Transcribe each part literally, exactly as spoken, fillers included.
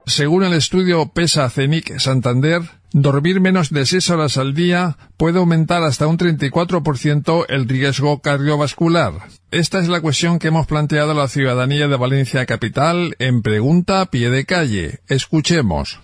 Según el estudio PESA-CENIC Santander, dormir menos de seis horas al día puede aumentar hasta un treinta y cuatro por ciento el riesgo cardiovascular. Esta es la cuestión que hemos planteado a la ciudadanía de Valencia Capital en Pregunta a Pie de Calle. Escuchemos.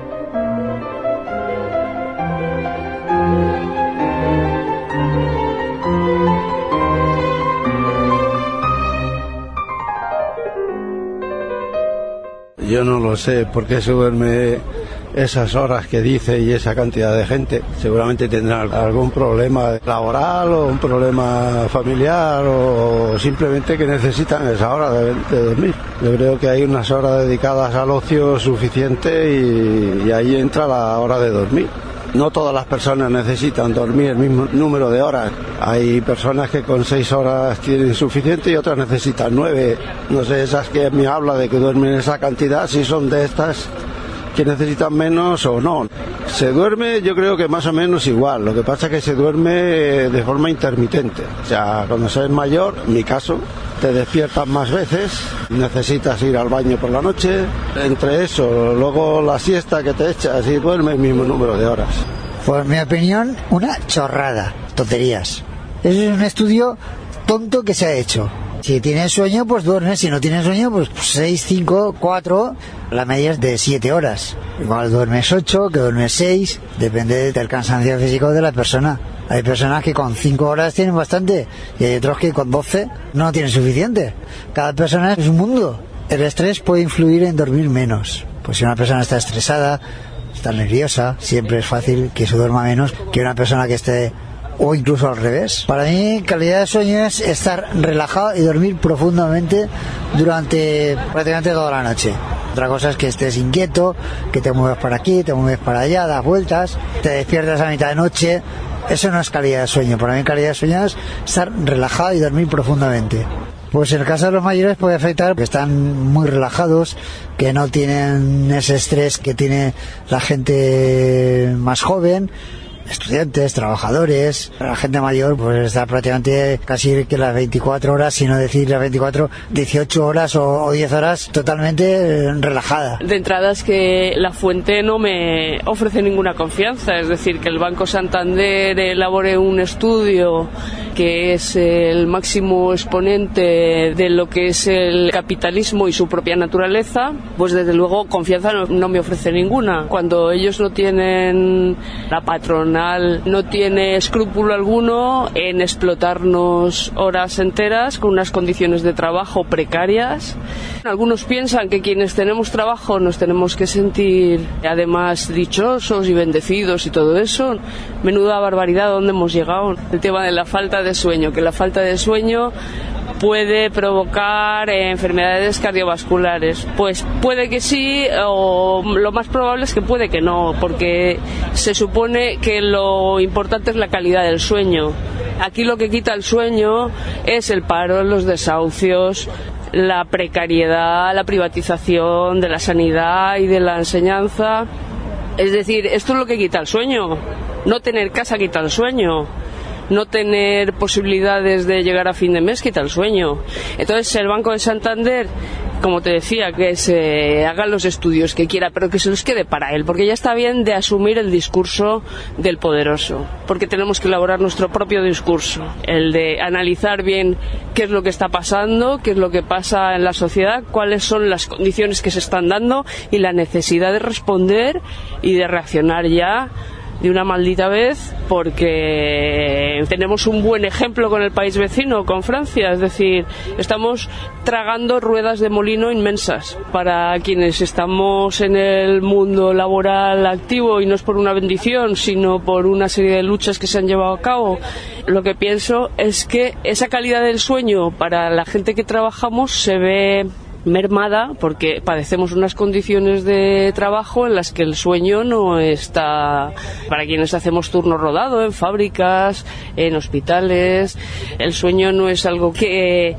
Yo no lo sé por qué se duerme esas horas que dice y esa cantidad de gente. Seguramente tendrán algún problema laboral o un problema familiar o simplemente que necesitan esa hora de, de dormir. Yo creo que hay unas horas dedicadas al ocio suficiente y, y ahí entra la hora de dormir. No todas las personas necesitan dormir el mismo número de horas. Hay personas que con seis horas tienen suficiente y otras necesitan nueve. No sé, esas que me habla de que duermen esa cantidad, si son de estas que necesitan menos o no. Se duerme, yo creo que más o menos igual. Lo que pasa es que se duerme de forma intermitente. O sea, cuando se es mayor, en mi caso, te despiertas más veces, necesitas ir al baño por la noche. Entre eso, luego la siesta que te echas y duermes el mismo número de horas. Por mi opinión, una chorrada, tonterías. Eso es un estudio tonto que se ha hecho. Si tienes sueño, pues duermes. Si no tienes sueño, pues seis, cinco, cuatro. La media es de siete horas. Igual duermes ocho, que duermes seis. Depende del cansancio físico de la persona. Hay personas que con cinco horas tienen bastante y hay otros que con doce no tienen suficiente. Cada persona es un mundo. El estrés puede influir en dormir menos. Pues si una persona está estresada, está nerviosa, siempre es fácil que se duerma menos que una persona que esté... o incluso al revés. Para mí, calidad de sueño es estar relajado y dormir profundamente durante prácticamente toda la noche. Otra cosa es que estés inquieto, que te mueves para aquí, te mueves para allá, das vueltas, te despiertas a mitad de noche. Eso no es calidad de sueño. Para mí, calidad de sueño es estar relajado y dormir profundamente. Pues en el caso de los mayores puede afectar que están muy relajados, que no tienen ese estrés que tiene la gente más joven, estudiantes, trabajadores. La gente mayor pues está prácticamente casi que las veinticuatro horas, si no decir las veinticuatro, dieciocho horas o, o diez horas totalmente relajada. De entrada es que la fuente no me ofrece ninguna confianza, es decir, que el Banco Santander elabore un estudio que es el máximo exponente de lo que es el capitalismo y su propia naturaleza, pues desde luego confianza no, no me ofrece ninguna. Cuando ellos no tienen, la patronal no tiene escrúpulo alguno en explotarnos horas enteras con unas condiciones de trabajo precarias. Algunos piensan que quienes tenemos trabajo nos tenemos que sentir además dichosos y bendecidos y todo eso. Menuda barbaridad, ¿dónde hemos llegado? El tema de la falta de sueño, que la falta de sueño puede provocar eh, enfermedades cardiovasculares. Pues puede que sí, o lo más probable es que puede que no, porque se supone que lo importante es la calidad del sueño. Aquí lo que quita el sueño es el paro, los desahucios, la precariedad, la privatización de la sanidad y de la enseñanza. Es decir, esto es lo que quita el sueño. No tener casa quita el sueño. No tener posibilidades de llegar a fin de mes quita el sueño. Entonces el Banco de Santander, como te decía, que se haga los estudios que quiera, pero que se los quede para él, porque ya está bien de asumir el discurso del poderoso, porque tenemos que elaborar nuestro propio discurso, el de analizar bien qué es lo que está pasando, qué es lo que pasa en la sociedad, cuáles son las condiciones que se están dando y la necesidad de responder y de reaccionar ya de una maldita vez, porque tenemos un buen ejemplo con el país vecino, con Francia. Es decir, estamos tragando ruedas de molino inmensas. Para quienes estamos en el mundo laboral activo, y no es por una bendición, sino por una serie de luchas que se han llevado a cabo, lo que pienso es que esa calidad del sueño para la gente que trabajamos se ve mermada, porque padecemos unas condiciones de trabajo en las que el sueño no está. Para quienes hacemos turno rodado en fábricas, en hospitales, el sueño no es algo que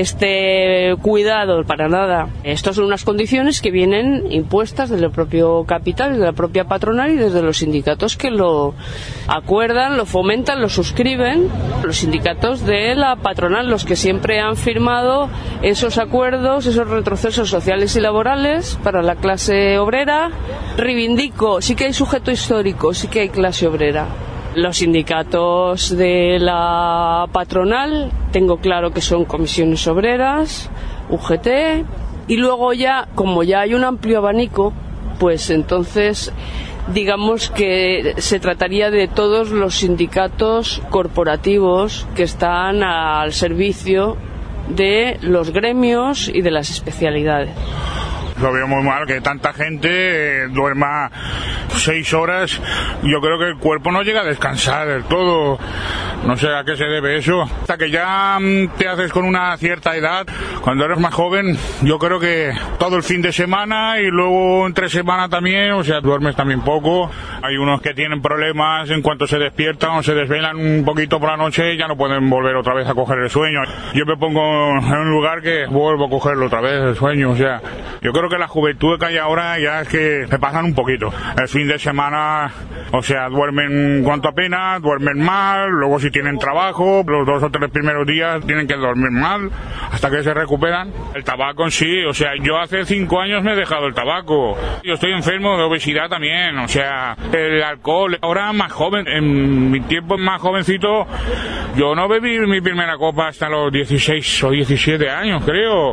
esté cuidado para nada. Estas son unas condiciones que vienen impuestas del propio capital, de la propia patronal y desde los sindicatos que lo acuerdan, lo fomentan, lo suscriben. Los sindicatos de la patronal, los que siempre han firmado esos acuerdos, esos los retrocesos sociales y laborales para la clase obrera. Reivindico, sí que hay sujeto histórico, sí que hay clase obrera. Los sindicatos de la patronal, tengo claro que son comisiones obreras, U G T, y luego ya, como ya hay un amplio abanico, pues entonces digamos que se trataría de todos los sindicatos corporativos que están al servicio de los gremios y de las especialidades. Lo veo muy mal que tanta gente eh, duerma seis horas. Yo creo que el cuerpo no llega a descansar del todo. No sé a qué se debe eso. Hasta que ya te haces con una cierta edad, cuando eres más joven, yo creo que todo el fin de semana y luego entre semana también, o sea, duermes también poco. Hay unos que tienen problemas en cuanto se despiertan o se desvelan un poquito por la noche y ya no pueden volver otra vez a coger el sueño. Yo me pongo en un lugar que vuelvo a cogerlo otra vez, el sueño, o sea, yo creo que la juventud que hay ahora ya es que se pasan un poquito. El fin de semana, o sea, duermen cuanto apenas, duermen mal, luego si tienen trabajo, los dos o tres primeros días tienen que dormir mal, hasta que se recuperan. El tabaco en sí, o sea, yo hace cinco años me he dejado el tabaco. Yo estoy enfermo de obesidad también, o sea, el alcohol, ahora más joven, en mi tiempo más jovencito, yo no bebí mi primera copa hasta los dieciséis o diecisiete años, creo.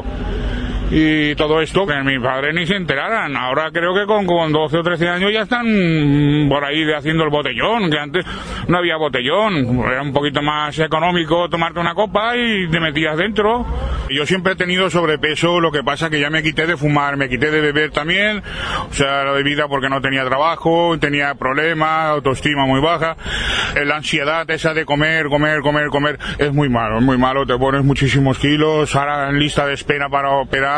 Y todo esto, que mis padres ni se enteraran. Ahora creo que con, con doce o trece años ya están por ahí haciendo el botellón, que antes no había botellón. Era un poquito más económico tomarte una copa y te metías dentro. Yo siempre he tenido sobrepeso, lo que pasa que ya me quité de fumar, me quité de beber también. O sea, la bebida porque no tenía trabajo, tenía problemas, autoestima muy baja. La ansiedad esa de comer, comer, comer, comer, es muy malo, es muy malo. Te pones muchísimos kilos, ahora en lista de espera para operar,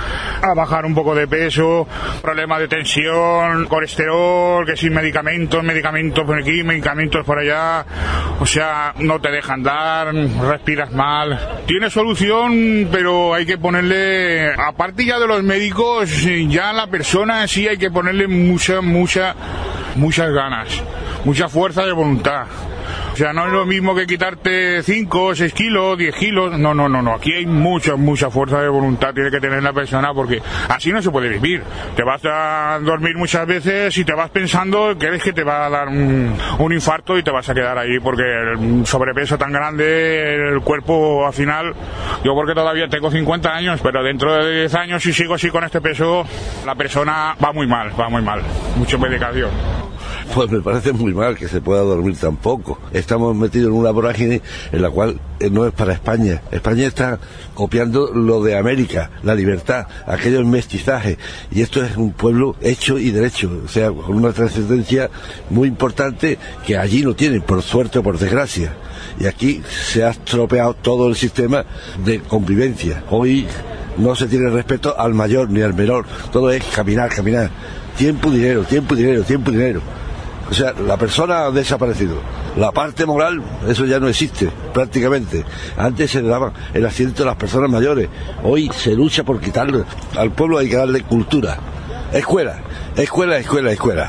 a bajar un poco de peso, problemas de tensión, colesterol, que sin medicamentos, medicamentos por aquí, medicamentos por allá, o sea, no te dejan dar, respiras mal. Tiene solución, pero hay que ponerle, aparte ya de los médicos, ya la persona sí hay que ponerle mucha, mucha, muchas ganas, mucha fuerza de voluntad. O sea, no es lo mismo que quitarte cinco, seis kilos, diez kilos. No, no, no, no. Aquí hay mucha, mucha fuerza de voluntad. Tiene que tener la persona porque así no se puede vivir. Te vas a dormir muchas veces y te vas pensando que es que te va a dar un, un infarto y te vas a quedar ahí porque el sobrepeso tan grande, el cuerpo al final, yo porque todavía tengo cincuenta años, pero dentro de diez años si sigo así con este peso, la persona va muy mal, va muy mal. Mucha medicación. Pues me parece muy mal que se pueda dormir tan poco. Estamos metidos en una vorágine en la cual no es para España. España está copiando lo de América, la libertad, aquello es mestizaje. Y esto es un pueblo hecho y derecho, o sea, con una trascendencia muy importante que allí no tienen, por suerte o por desgracia. Y aquí se ha estropeado todo el sistema de convivencia. Hoy no se tiene respeto al mayor ni al menor. Todo es caminar, caminar. Tiempo, dinero, tiempo, dinero, tiempo, dinero. O sea, la persona ha desaparecido. La parte moral, eso ya no existe, prácticamente. Antes se le daba el asiento a las personas mayores. Hoy se lucha por quitarle. Al pueblo hay que darle cultura. Escuela, escuela, escuela, escuela.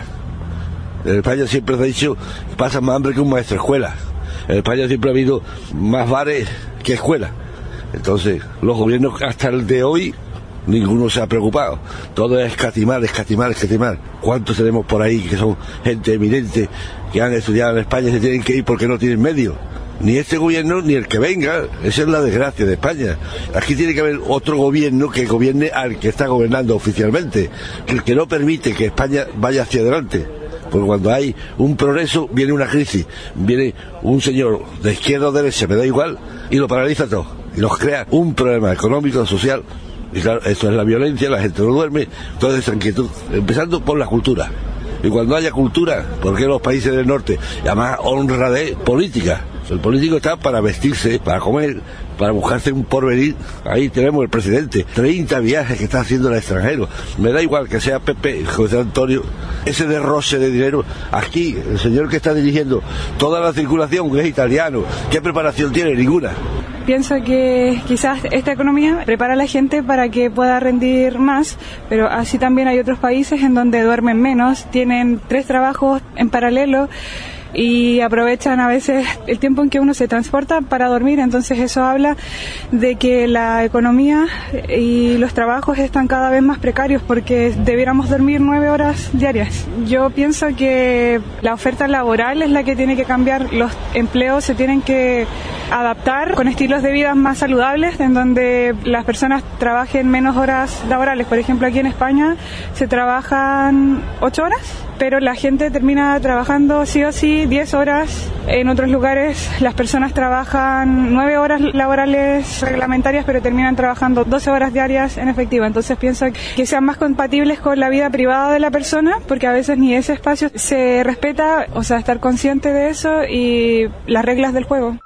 En España siempre se ha dicho, pasa más hambre que un maestro escuela. En España siempre ha habido más bares que escuelas. Entonces, los gobiernos hasta el de hoy, ninguno se ha preocupado. Todo es escatimar, escatimar, escatimar. ¿Cuántos tenemos por ahí que son gente eminente, que han estudiado en España y se tienen que ir porque no tienen medios? Ni este gobierno ni el que venga. Esa es la desgracia de España. Aquí tiene que haber otro gobierno que gobierne al que está gobernando oficialmente, el que no permite que España vaya hacia adelante. Porque cuando hay un progreso viene una crisis, viene un señor de izquierda o derecha, me da igual, y lo paraliza todo y nos crea un problema económico, social. Y claro, eso es la violencia, la gente no duerme, toda esa inquietud, empezando por la cultura. Y cuando haya cultura, ¿por qué los países del norte? Y además honradez política. El político está para vestirse, para comer, para buscarse un porvenir. Ahí tenemos el presidente, treinta viajes que está haciendo al extranjero. Me da igual que sea Pepe, José Antonio, ese derroche de dinero. Aquí, el señor que está dirigiendo toda la circulación, que es italiano, ¿qué preparación tiene? Ninguna. Pienso que quizás esta economía prepara a la gente para que pueda rendir más, pero así también hay otros países en donde duermen menos, tienen tres trabajos en paralelo. y aprovechan a veces el tiempo en que uno se transporta para dormir. Entonces eso habla de que la economía y los trabajos están cada vez más precarios porque debiéramos dormir nueve horas diarias. Yo pienso que la oferta laboral es la que tiene que cambiar. Los empleos se tienen que adaptar con estilos de vida más saludables, en donde las personas trabajen menos horas laborales. Por ejemplo, aquí en España se trabajan ocho horas, pero la gente termina trabajando sí o sí diez horas. En otros lugares las personas trabajan nueve horas laborales reglamentarias, pero terminan trabajando doce horas diarias en efectivo. Entonces pienso que sean más compatibles con la vida privada de la persona, porque a veces ni ese espacio se respeta, o sea, estar consciente de eso y las reglas del juego.